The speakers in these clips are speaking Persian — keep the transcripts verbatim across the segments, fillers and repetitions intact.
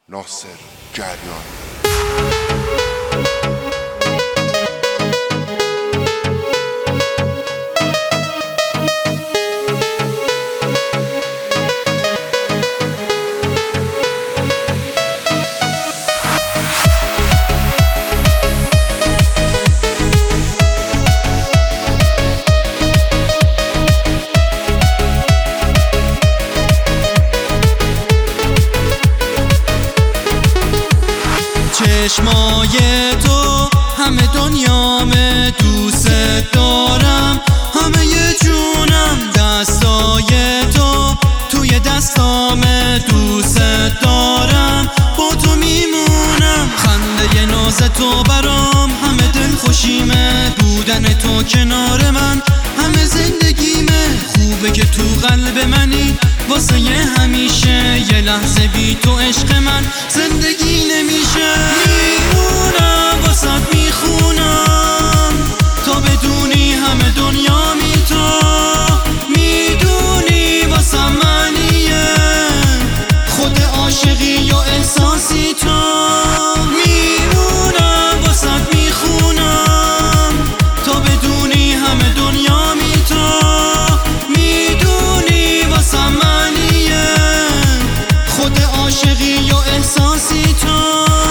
ناصر جریان. چشمای تو همه دنیامه، دوست دارم همه ی جونم. دستای تو توی دستامه، دوست دارم با تو میمونم. خنده ناز تو برام همه دل خوشیمه، بودن تو کنار من همه زندگیمه. خوبه که تو قلب منی واسه ی همیشه، یه لحظه بی تو عشق من زندگی نمیشه. میمونم واسه میخونم تا بدونی همه دنیا می تو میدونی واسه منیه، خود عاشقی یا احساسی تو. میمونم واسه میخونم تا بدونی همه دنیا می تو میدونی واسه منیه، خود عاشقی یا احساسی تو.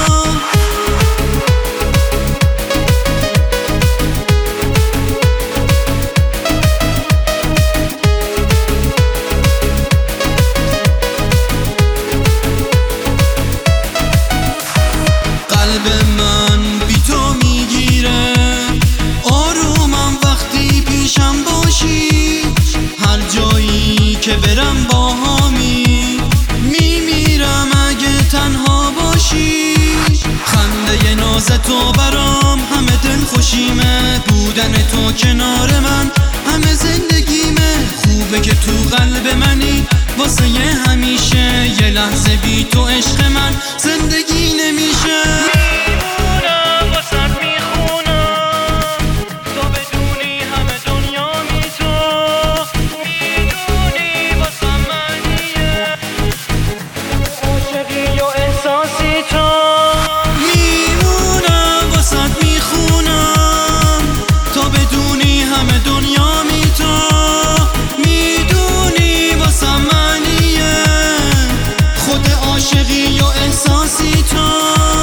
قلب من بی تو میگیره آرومم وقتی پیشم باشی، هر جایی که برم باهامی میمیرم اگه تنها باشی. خنده ناز تو برام همه دل خوشیمه، بودن تو کنار من همه زندگیمه. خوبه که تو قلب منی واسه ی همیشه، یه لحظه بی تو عشق من زندگی نمیشه. میمونم واسه میخونم تا بدونی همه دنیا می تو میدونی واسه منیه، عاشقی یا احساسی تو. میمونم واسه میخونم تا بدونی همه دنیا می تو میدونی واسه منیه، خود عاشقی یا احساسی تو.